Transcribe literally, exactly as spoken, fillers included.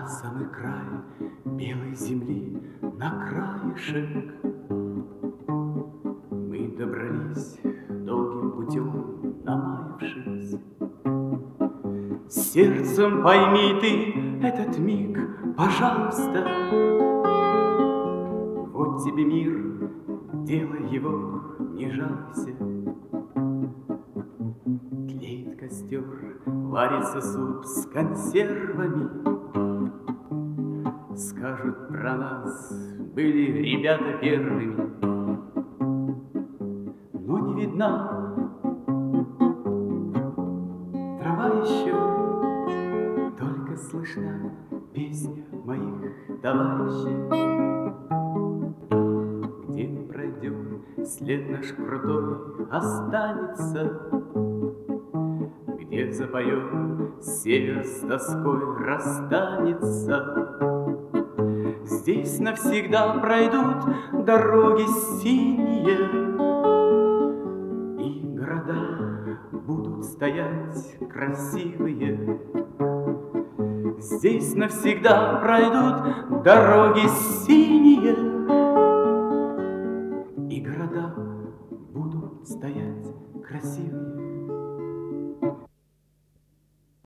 самый край белой земли, на краешек мы добрались долгим путем, намаявшись. Сердцем пойми ты этот миг, пожалуйста. Вот тебе мир, делай его, не жалуйся. Тлеет костер, варится суп с консервами. Скажут про нас, были ребята первыми. Но не видна трава еще, только слышна песня моих товарищей. Где мы пройдем, след наш крутой останется, где запоем, север с тоской расстанется. Здесь навсегда пройдут дороги синие, и города будут стоять красивые. Здесь навсегда пройдут дороги синие,